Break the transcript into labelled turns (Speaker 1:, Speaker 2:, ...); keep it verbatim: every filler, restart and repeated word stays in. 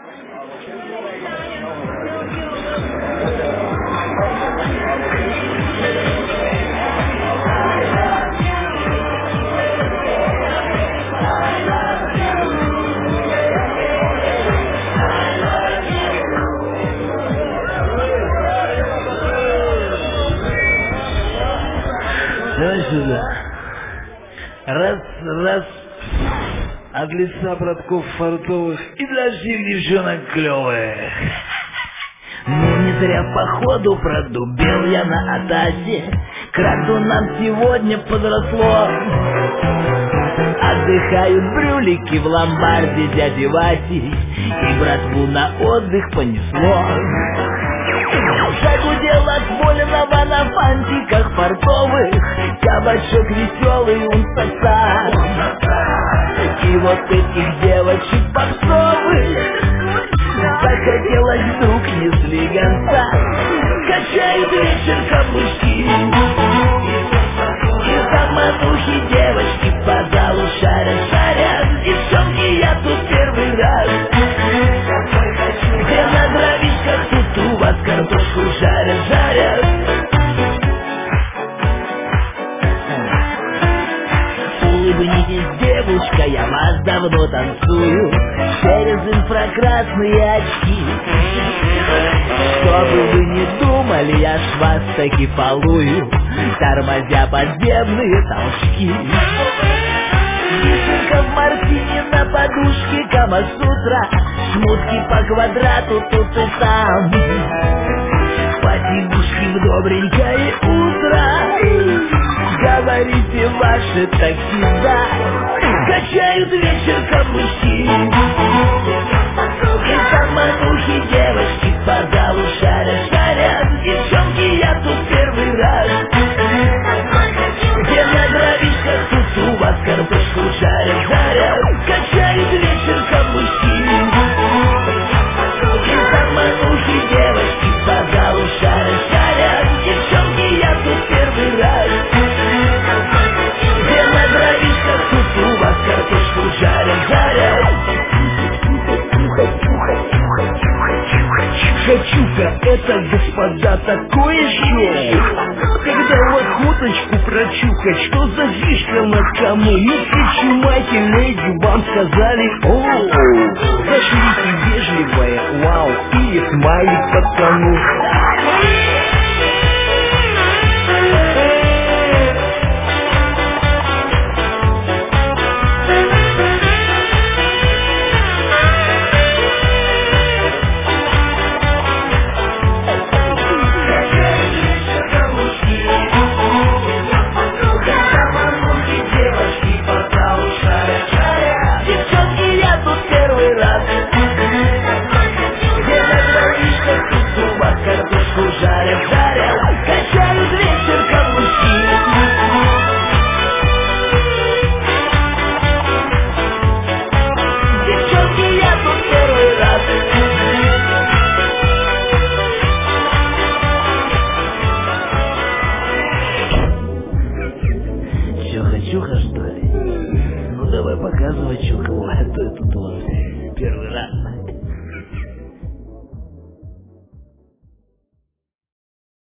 Speaker 1: Давай сюда. Раз, раз. От лица братков фартовых и для всех девчонок клевых. Ну не зря походу продубел я на атасе. Крату нам сегодня подросло. Отдыхают брюлики в ломбарде дяди Васи, и братву на отдых понесло. Загудел от вольного на фантиках фартовых, кабачок веселый он сосал. И вот этих девочек попсовых захотелось вдруг не слегонца. Качают вечер каблучки, и самотухи девочки по залу шарят-шарят. Девчонки, я тут первый раз. Где на дровишках тут у вас картошку жарят-жарят. Улыбнитесь, девушка, я вас давно танцую через инфракрасные очки. Что бы вы ни думали, я ж вас таки полую, тормозя подземные толчки. Вишенка в мартине на подушке Камасутра, шмутки по квадрату тут и там. Потягушки в добренькое утро, говорите ваши такси, да. Качают вечер каблучки, и самотухи девочки по залу шарят-шарят. Девчонки, я тут первый раз. Где на дровишках тут у вас картошку жарят-жарят. Качают вечер каблучки, и самотухи девочки по залу шарят-шарят. Девчонки, я тут первый раз. Где на дровишках тут у вас картошку жарят-жарят. Чуха-чуха, это, господа, такое шоу, когда в охоточку прочухать, что за фишка на кому. Если чумайте, леди, вам сказали оу. Зашлите вежливое вау или смайлик пацану. Чуха-чуха, что ли? Ну давай показывай, чуха, а то это тут вот.